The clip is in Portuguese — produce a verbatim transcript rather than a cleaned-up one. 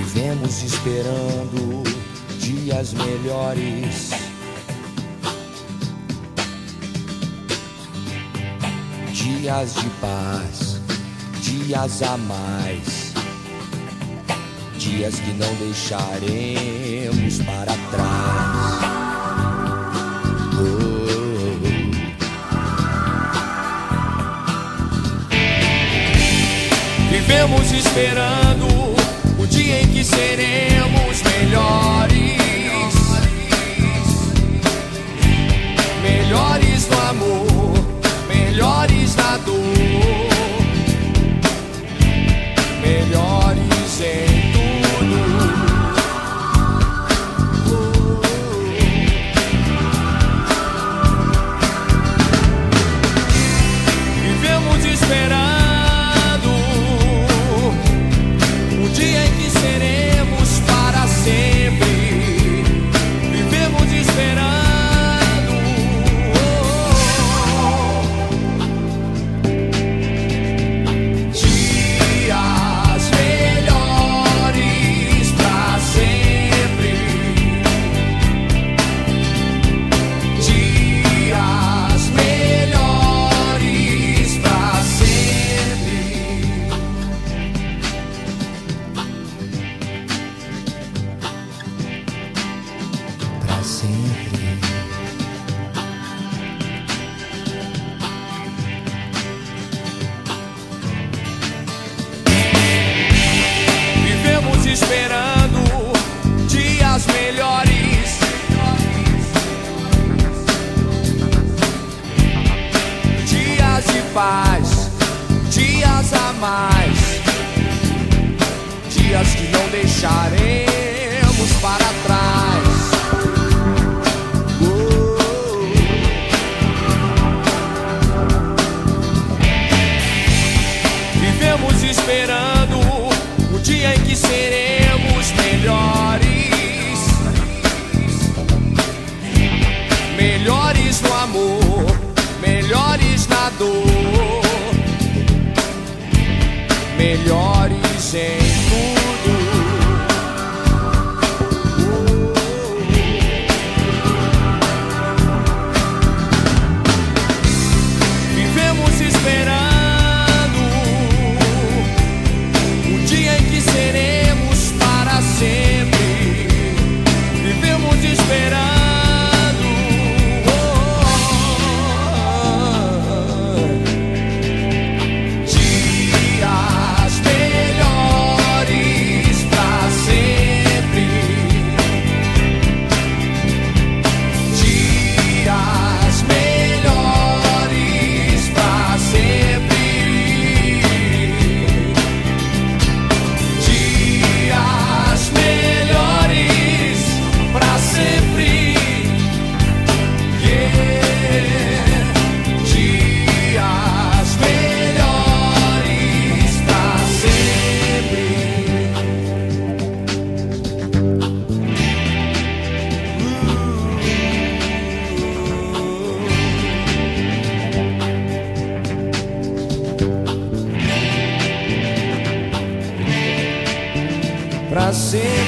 Vivemos esperando dias melhores, dias de paz, dias a mais, dias que não deixaremos para trás. Oh. Vivemos esperando o dia em que seremos melhores, melhores no amor, melhores na dor, melhores em tudo. Vivemos esperando o dia em que seremos para sempre. Vivemos esperando esperando dias melhores, dias de paz, dias a mais, dias que não deixaremos para trás. Oh. Vivemos esperando o dia em que seremos melhores, melhores no amor, melhores na dor, melhores em tudo. Vivemos esperando seremos para sempre. Vivemos esperando dias melhores para sempre, dias melhores para sempre. Pra sempre.